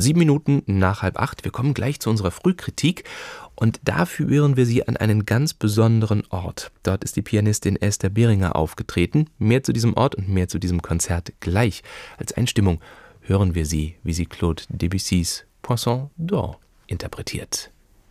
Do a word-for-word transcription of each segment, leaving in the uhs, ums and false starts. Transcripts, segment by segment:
Sieben Minuten nach halb acht. Wir kommen gleich zu unserer Frühkritik und da führen wir Sie an einen ganz besonderen Ort. Dort ist die Pianistin Esther Beringer aufgetreten. Mehr zu diesem Ort und mehr zu diesem Konzert gleich. Als Einstimmung hören wir sie, wie sie Claude Debussys Poisson d'Or interpretiert.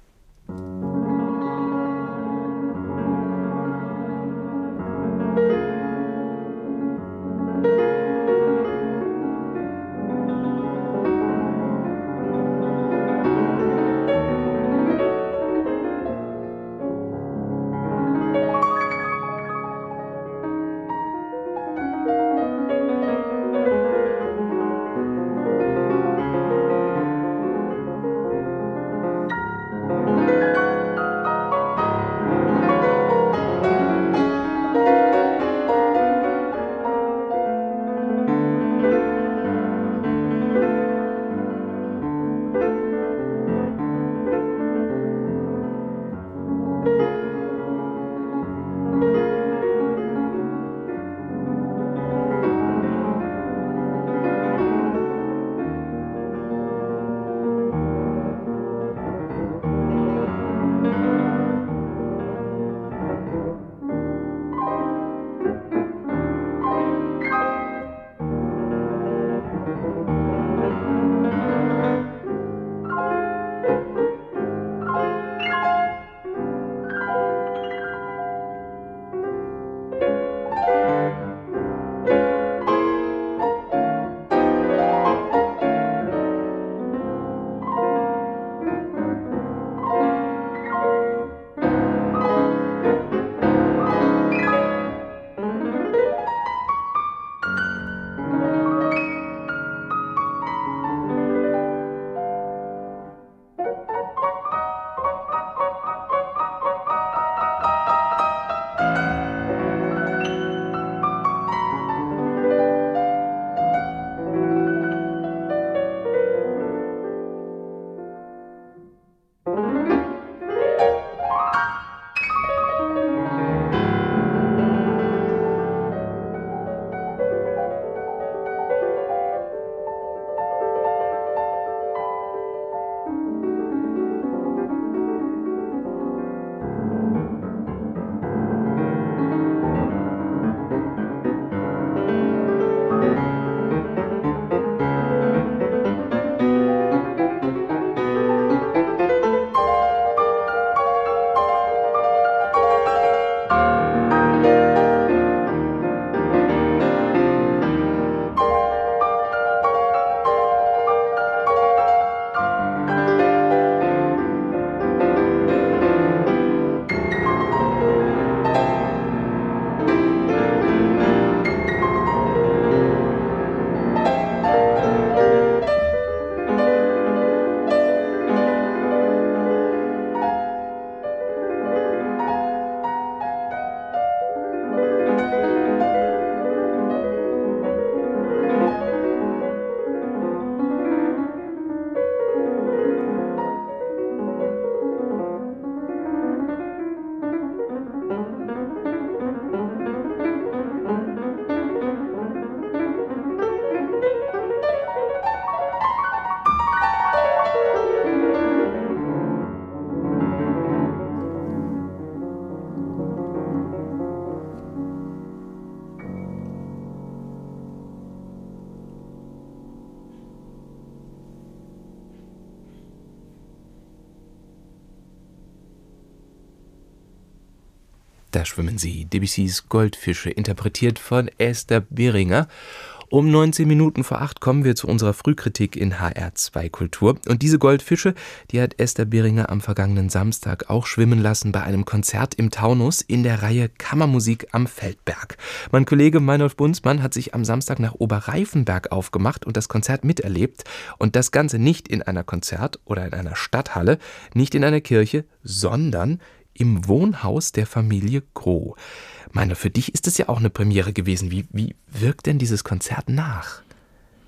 Da schwimmen sie, Debussys Goldfische, interpretiert von Esther Beringer. Um neunzehn Minuten vor acht kommen wir zu unserer Frühkritik in H R zwei Kultur. Und diese Goldfische, die hat Esther Beringer am vergangenen Samstag auch schwimmen lassen bei einem Konzert im Taunus in der Reihe Kammermusik am Feldberg. Mein Kollege Meinolf Bunzmann hat sich am Samstag nach Oberreifenberg aufgemacht und das Konzert miterlebt. Und das Ganze nicht in einer Konzert- oder in einer Stadthalle, nicht in einer Kirche, sondern im Wohnhaus der Familie Groh. Meiner, für dich ist es ja auch eine Premiere gewesen. Wie, wie wirkt denn dieses Konzert nach?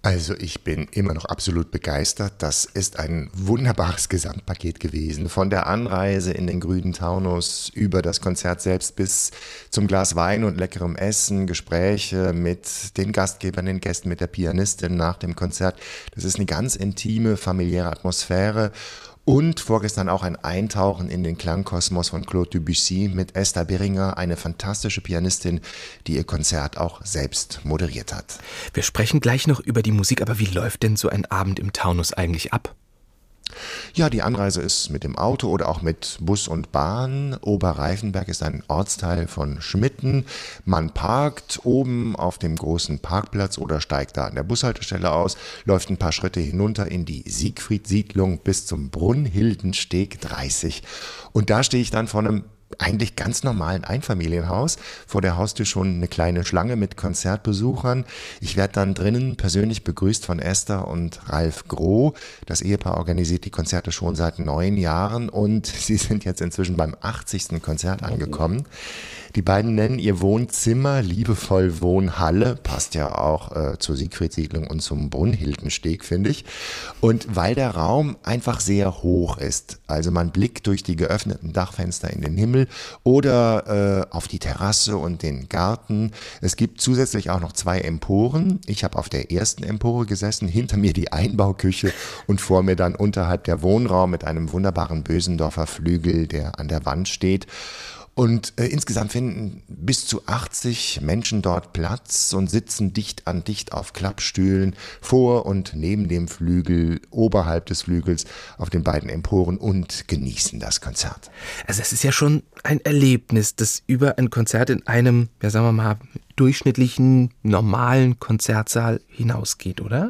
Also ich bin immer noch absolut begeistert. Das ist ein wunderbares Gesamtpaket gewesen. Von der Anreise in den grünen Taunus über das Konzert selbst bis zum Glas Wein und leckerem Essen, Gespräche mit den Gastgebern, den Gästen, mit der Pianistin nach dem Konzert. Das ist eine ganz intime, familiäre Atmosphäre. Und vorgestern auch ein Eintauchen in den Klangkosmos von Claude Debussy mit Esther Beringer, eine fantastische Pianistin, die ihr Konzert auch selbst moderiert hat. Wir sprechen gleich noch über die Musik, aber wie läuft denn so ein Abend im Taunus eigentlich ab? Ja, die Anreise ist mit dem Auto oder auch mit Bus und Bahn. Oberreifenberg ist ein Ortsteil von Schmitten. Man parkt oben auf dem großen Parkplatz oder steigt da an der Bushaltestelle aus, läuft ein paar Schritte hinunter in die Siegfried-Siedlung bis zum Brunhildensteg dreißig. Und da stehe ich dann vor einem eigentlich ganz normalen Einfamilienhaus. Vor der Haustür schon eine kleine Schlange mit Konzertbesuchern. Ich werde dann drinnen persönlich begrüßt von Esther und Ralf Groh. Das Ehepaar organisiert die Konzerte schon seit neun Jahren und sie sind jetzt inzwischen beim achtzigsten Konzert angekommen. Die beiden nennen ihr Wohnzimmer liebevoll Wohnhalle, passt ja auch äh, zur Siegfried-Siedlung und zum Brunhildensteg, finde ich. Und weil der Raum einfach sehr hoch ist, also man blickt durch die geöffneten Dachfenster in den Himmel oder äh, auf die Terrasse und den Garten. Es gibt zusätzlich auch noch zwei Emporen. Ich habe auf der ersten Empore gesessen, hinter mir die Einbauküche und vor mir dann unterhalb der Wohnraum mit einem wunderbaren Bösendorfer Flügel, der an der Wand steht. Und äh, insgesamt finden bis zu achtzig Menschen dort Platz und sitzen dicht an dicht auf Klappstühlen vor und neben dem Flügel, oberhalb des Flügels auf den beiden Emporen und genießen das Konzert. Also es ist ja schon ein Erlebnis, das über ein Konzert in einem, ja sagen wir mal, durchschnittlichen, normalen Konzertsaal hinausgeht, oder?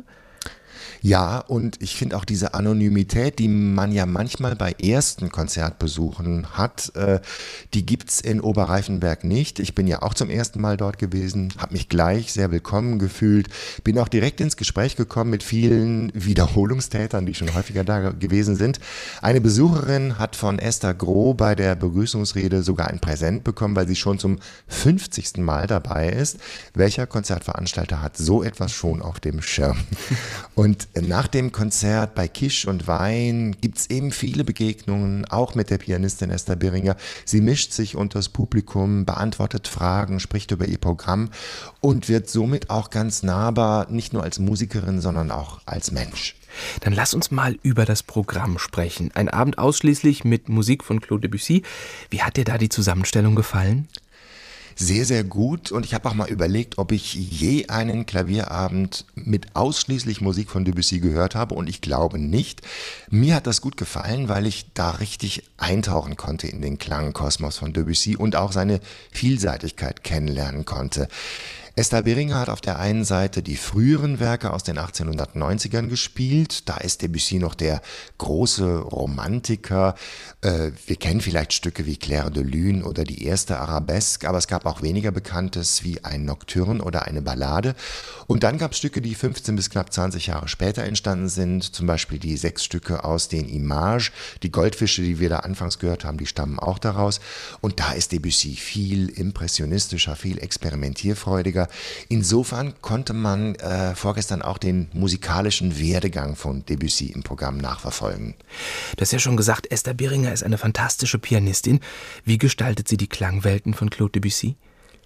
Ja, und ich finde auch diese Anonymität, die man ja manchmal bei ersten Konzertbesuchen hat, äh, die gibt's in Oberreifenberg nicht. Ich bin ja auch zum ersten Mal dort gewesen, habe mich gleich sehr willkommen gefühlt, bin auch direkt ins Gespräch gekommen mit vielen Wiederholungstätern, die schon häufiger da gewesen sind. Eine Besucherin hat von Esther Groh bei der Begrüßungsrede sogar ein Präsent bekommen, weil sie schon zum fünfzigsten Mal dabei ist. Welcher Konzertveranstalter hat so etwas schon auf dem Schirm? Und nach dem Konzert bei Kisch und Wein gibt es eben viele Begegnungen, auch mit der Pianistin Esther Beringer. Sie mischt sich unter das Publikum, beantwortet Fragen, spricht über ihr Programm und wird somit auch ganz nahbar, nicht nur als Musikerin, sondern auch als Mensch. Dann lass uns mal über das Programm sprechen. Ein Abend ausschließlich mit Musik von Claude Debussy. Wie hat dir da die Zusammenstellung gefallen? Sehr, sehr gut und ich habe auch mal überlegt, ob ich je einen Klavierabend mit ausschließlich Musik von Debussy gehört habe und ich glaube nicht. Mir hat das gut gefallen, weil ich da richtig eintauchen konnte in den Klangkosmos von Debussy und auch seine Vielseitigkeit kennenlernen konnte. Esther Beringer hat auf der einen Seite die früheren Werke aus den achtzehnhundertneunzigern gespielt. Da ist Debussy noch der große Romantiker. Äh, wir kennen vielleicht Stücke wie Clair de Lune oder die erste Arabesque, aber es gab auch weniger Bekanntes wie ein Nocturne oder eine Ballade. Und dann gab es Stücke, die fünfzehn bis knapp zwanzig Jahre später entstanden sind. Zum Beispiel die sechs Stücke aus den Images. Die Goldfische, die wir da anfangs gehört haben, die stammen auch daraus. Und da ist Debussy viel impressionistischer, viel experimentierfreudiger. Insofern konnte man äh, vorgestern auch den musikalischen Werdegang von Debussy im Programm nachverfolgen. Du hast ja schon gesagt, Esther Beringer ist eine fantastische Pianistin. Wie gestaltet sie die Klangwelten von Claude Debussy?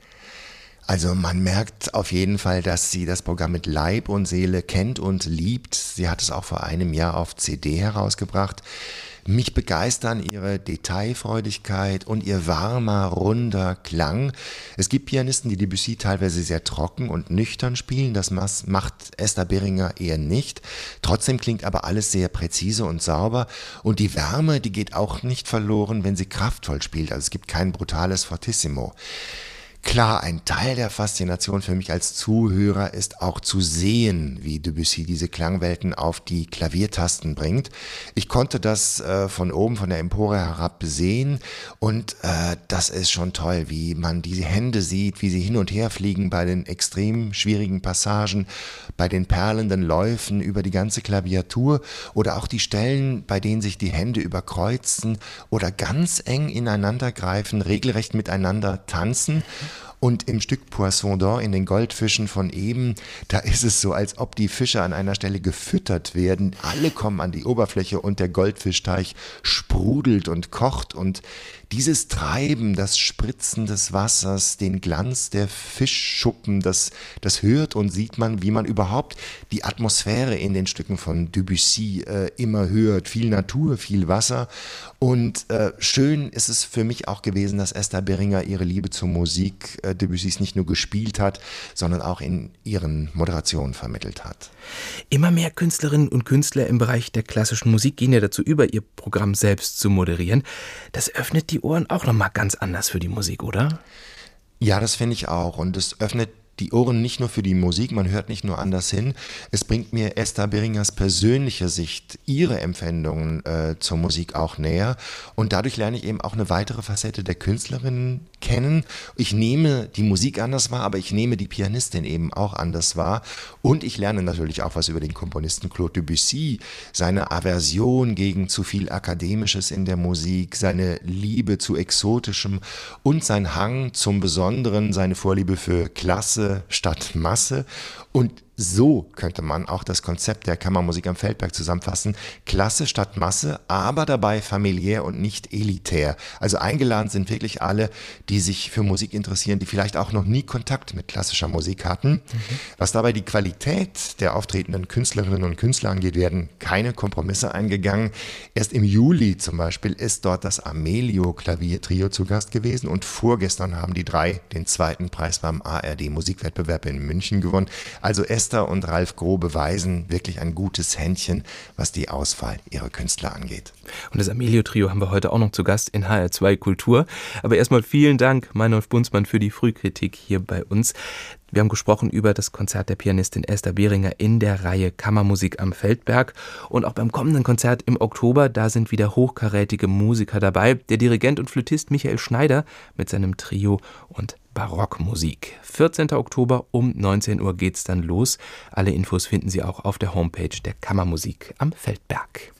Also man merkt auf jeden Fall, dass sie das Programm mit Leib und Seele kennt und liebt. Sie hat es auch vor einem Jahr auf C D herausgebracht. Mich begeistern ihre Detailfreudigkeit und ihr warmer, runder Klang. Es gibt Pianisten, die Debussy teilweise sehr trocken und nüchtern spielen. Das macht Esther Beringer eher nicht. Trotzdem klingt aber alles sehr präzise und sauber. Und die Wärme, die geht auch nicht verloren, wenn sie kraftvoll spielt. Also es gibt kein brutales Fortissimo. Klar, ein Teil der Faszination für mich als Zuhörer ist auch zu sehen, wie Debussy diese Klangwelten auf die Klaviertasten bringt. Ich konnte das äh, von oben, von der Empore herab sehen und äh, das ist schon toll, wie man die Hände sieht, wie sie hin und her fliegen bei den extrem schwierigen Passagen, bei den perlenden Läufen über die ganze Klaviatur oder auch die Stellen, bei denen sich die Hände überkreuzen oder ganz eng ineinander greifen, regelrecht miteinander tanzen. Und im Stück Poisson d'Or, in den Goldfischen von eben, da ist es so, als ob die Fische an einer Stelle gefüttert werden. Alle kommen an die Oberfläche und der Goldfischteich sprudelt und kocht. Und dieses Treiben, das Spritzen des Wassers, den Glanz der Fischschuppen, das, das hört und sieht man, wie man überhaupt die Atmosphäre in den Stücken von Debussy äh, immer hört. Viel Natur, viel Wasser. Und äh, schön ist es für mich auch gewesen, dass Esther Beringer ihre Liebe zur Musik äh, Debussys nicht nur gespielt hat, sondern auch in ihren Moderationen vermittelt hat. Immer mehr Künstlerinnen und Künstler im Bereich der klassischen Musik gehen ja dazu über, ihr Programm selbst zu moderieren. Das öffnet die Ohren auch nochmal ganz anders für die Musik, oder? Ja, das finde ich auch. Und es öffnet die Ohren nicht nur für die Musik, man hört nicht nur anders hin. Es bringt mir Esther Beringers persönliche Sicht, ihre Empfindungen äh, zur Musik auch näher. Und dadurch lerne ich eben auch eine weitere Facette der Künstlerin kennen. Ich nehme die Musik anders wahr, aber ich nehme die Pianistin eben auch anders wahr. Und ich lerne natürlich auch was über den Komponisten Claude Debussy, seine Aversion gegen zu viel Akademisches in der Musik, seine Liebe zu Exotischem und sein Hang zum Besonderen, seine Vorliebe für Klasse statt Masse. Und so könnte man auch das Konzept der Kammermusik am Feldberg zusammenfassen. Klasse statt Masse, aber dabei familiär und nicht elitär. Also eingeladen sind wirklich alle, die sich für Musik interessieren, die vielleicht auch noch nie Kontakt mit klassischer Musik hatten. Mhm. Was dabei die Qualität der auftretenden Künstlerinnen und Künstler angeht, werden keine Kompromisse eingegangen. Erst im Juli zum Beispiel ist dort das Amelio Klaviertrio zu Gast gewesen und vorgestern haben die drei den zweiten Preis beim A R D Musikwettbewerb in München gewonnen. Also Esther und Ralf Groh beweisen wirklich ein gutes Händchen, was die Auswahl ihrer Künstler angeht. Und das Amelio-Trio haben wir heute auch noch zu Gast in H R zwei Kultur. Aber erstmal vielen Dank, Meinolf Bunzmann, für die Frühkritik hier bei uns. Wir haben gesprochen über das Konzert der Pianistin Esther Beringer in der Reihe Kammermusik am Feldberg. Und auch beim kommenden Konzert im Oktober, da sind wieder hochkarätige Musiker dabei. Der Dirigent und Flötist Michael Schneider mit seinem Trio und Barockmusik. vierzehnten Oktober um neunzehn Uhr geht's dann los. Alle Infos finden Sie auch auf der Homepage der Kammermusik am Feldberg.